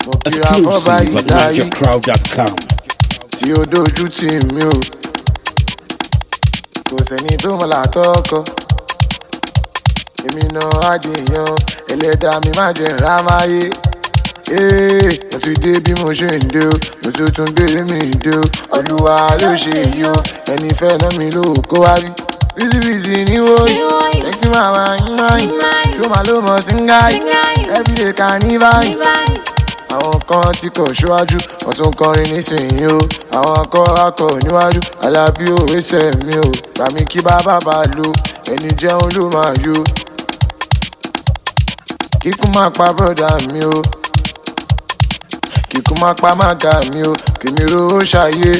mo kíra fọ́ba ìláyé NigerCrowd.com. tí ó dojú tì mí o kò sẹ́ni tó mọ̀ látọ́kọ èmi náà àdéhùn ẹlẹ́dàá mi má jẹ́ rámáyé mo ti dé bí mo ṣe ń dé o mo tún tún gbé mi dé o olúwa ló ṣe èyí o ẹni fẹ́ náà mi ló kó wá rí bísíbísí ní wòye tẹ́sí màmá yín máyì tó máa ló mọ̀ sí ń gáyì everyday ká ní báyìí àwọn kan tí kò ṣíwájú wọ́n tún kọrin nísìnyí o àwọn akọ níwájú alábí òwe sẹ́mi o gbàmí kí bàbá bá lo ẹni jẹun ló máa yó kíkún máa pa bọ́dà mi o kíkún máa pa mága mi o kèmí rówó ṣayé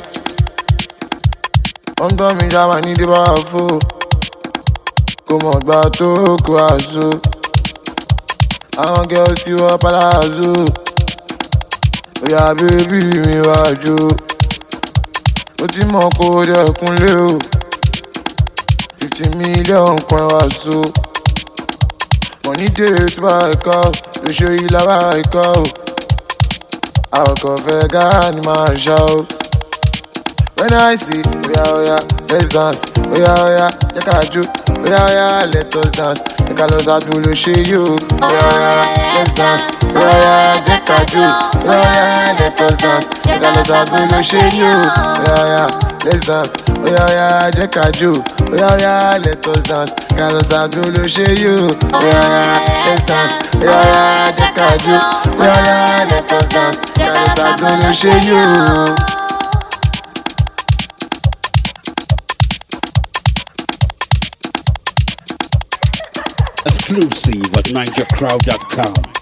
wọ́n gbọ́ mi já máa ní débà fò kò mọ̀ gbà tó kó àṣọ àwọn girls tí wọ́n palazzo oya bébí mi wájú ó ti mọ̀ kó dẹkùn lé o 50 million kan wá so money dey tó bá ẹ̀ka o lè ṣe yìí lábá ẹ̀ka o àwọ̀kọ̀ fẹ́ gáà ni máa ṣá o when I say oya let's dance oya jẹ́ ká jó oya let us dance jẹ́ ká lọ ṣáájú ló ṣe yìí o oya let's dance oya jẹ́ ká jó oya let us dance jẹ́ ká lọ ṣáájú ló ṣe yìí o oya let's dance oya jẹ́ ká jó oya let us dance jẹ́ ká lọ ṣáájú ló ṣe yìí o oya let's dance oya jẹ́ ká jó oya let us dance jẹ́ ká lọ ṣáájú ló ṣe yìí o. Exclusive at NigerCrowd.com.